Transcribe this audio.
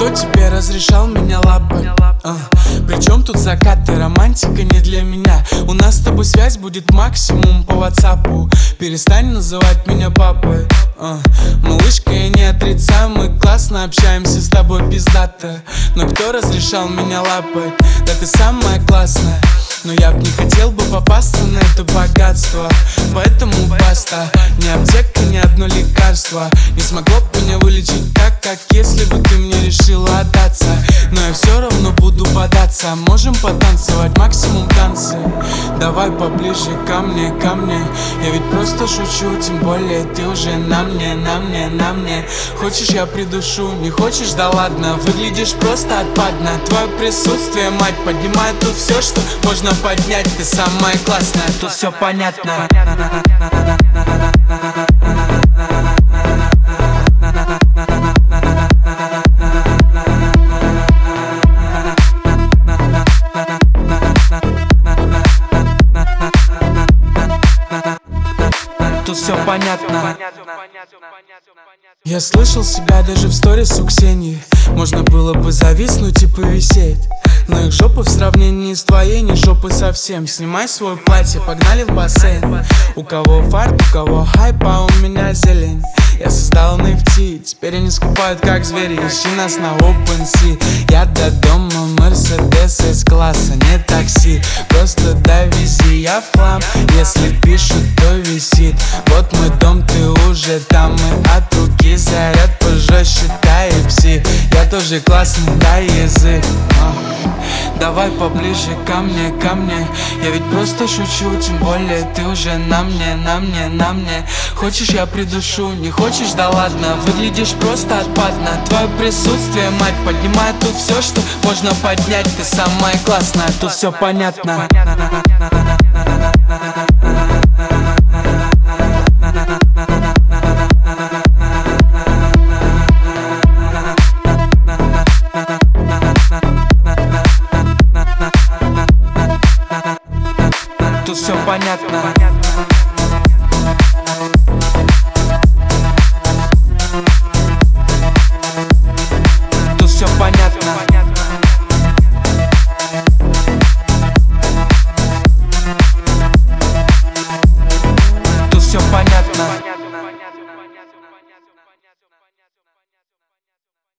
Кто тебе разрешал меня лапать? Причем тут закат и романтика не для меня. У нас с тобой связь будет максимум по ватсапу. Перестань называть меня папой. Малышка, я не отрицаю, мы классно общаемся с тобой пиздато. Но кто разрешал меня лапать? Да ты самая классная. Но я б не хотел бы попасться на это богатство. Поэтому баста. Ни аптека, ни одно лекарство не смогло бы меня вылечить так, как если бы ты мне решила отдаться. Но я все равно буду бодаться. Можем потанцевать, максимум танцы. Давай поближе ко мне, ко мне. Я ведь просто шучу, тем более ты уже на мне, на мне, на мне. Хочешь, я придушу, не хочешь, да ладно. Выглядишь просто отпадно. Твое присутствие, мать, поднимает тут все, что можно поднять. Ты самая классная, тут все понятно. Тут все понятно. Я слышал себя даже в сторис у Ксении. Можно было бы зависнуть и повисеть. Но их жопы в сравнении с твоей не жопы совсем. Снимай свое платье, погнали в бассейн. У кого фарт, у кого хайп, а у меня зелень. Я создал NFT, теперь они скупают как звери. Ищи нас на OpenSea. Я до дома Мерседес S-класса, не такси. Просто довези, я в хлам. Если пишут, то висит. Вот мой дом, ты уже там. И от руки заряд пожестче Type-C. Я тоже классный, дай язык. Давай поближе ко мне, ко мне. Я ведь просто шучу, тем более ты уже на мне, на мне, на мне. Хочешь, я придушу, не хочешь, да ладно. Выглядишь просто отпадно. Твое присутствие, мать, поднимает тут все, что можно поднять. Ты самая классная, тут все понятно. Тут все понятно.